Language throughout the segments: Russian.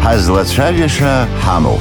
Ҳазлацәажәаша ҳамоуп.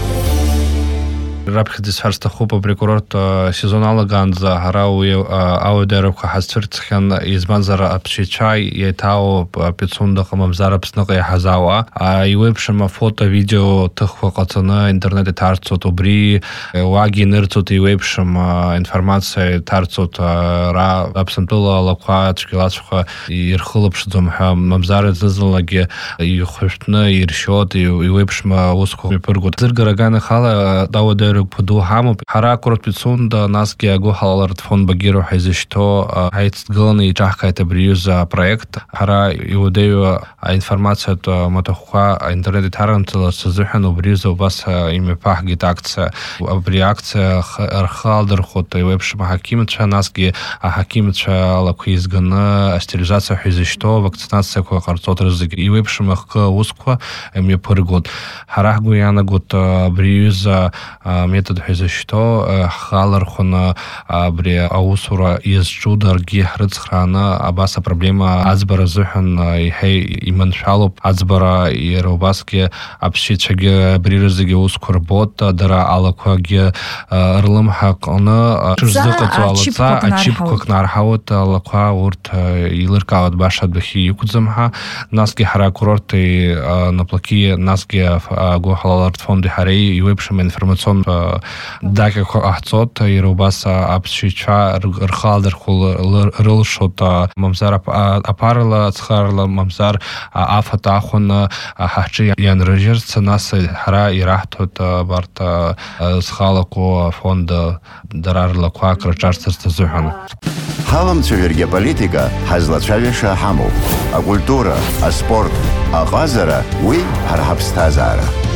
Раԥхьаӡа исҳәарц апрокурорт сезон алаганӡа ҳара уи ауадаҩрақәа ҳазцәырҵхьан, избанзар аԥсшьаҩцәа иеиҭаауп Пицундаҟа мамзар Аԥсныҟа иаҳаз иеиуеиԥшым афото-видео ҭыхқәа ҟаҵаны интернет иҭарҵоит, убри уагьы инырҵоит иеиуеиԥшым информациа иҭарҵоит ара Аԥсынтәыла алақәа цәгьалацәҟа ирхылаԥшӡом ҳәа, мамзар зны-зынлагьы ихәышәтәны иршьоит, иеиуеиԥшым усқәа иԥыргоит. Зыргараган ихала ауадаҩрақәа ду ҳамоуп. Ҳара акурорт Пицунда насгьы агәыҳалалартә фонд Багиров ҳаизышьҭоу ҳаицҭгыланы иҿаҳхааит абри аҩыза апроект. Ҳара иуадаҩу аинформациатә маҭәахәқәа аинтернет иҭарымҵаларц азыҳәан убри азы убас имҩаԥаҳгеит акциа. Абри акциа рхы алдырхәт иеиуеиԥшым аҳақьымцәа, насгьы аҳақьымцәа алақәа еизганы астерилизациа ҳәа изышьҭоу авакцинациақәа ҟарҵоит рызегьы иеиуеиԥшым ахкы аусқәа имҩаԥыргоит. Ҳара ҳгәы иаанагоит абри аҩыза метод ҳәа изышьҭоу ҳхы алархәаны абри аусура иазҿу даргьы ҳрыцхрааны абас апроблема аӡбара азыҳәан иаҳа иманшәалоуп. Аӡбара иара убасгьы аԥсшьаҩцәагьы абри рызегьы аусқәа рбот, дара алақәагьы рлымҳа ҟны шырзыҟаҵо алаҵа ачипқәак нарҳауеит, алақәа урҭ еилыркаауеит баша адәахьы иқәӡам ҳәа. Насгьы ҳара акурорти наплаки, насгьы агәыҳалалартә фонди ҳареи иеиуеиԥшым информацион даҟьақәа ҟаҳҵоит, иара убас аԥсшьаҩцәа рхы алдырхәо рылшоит, мамзар аԥарала, ацхарала, мамзар афатә ахәаны ҳаҳҿы ианрыжьырц, нас ҳара ираҳҭоит абарҭ зхалақәоу афонд дара рлақәа акрыҿарҵарц азыҳәан. Ҳаламцәажәаргьы аполитика ҳазлацәажәаша ҳамоуп. Акультура, аспорт, аҟазара уи ҳара ҳаԥсҭазаара.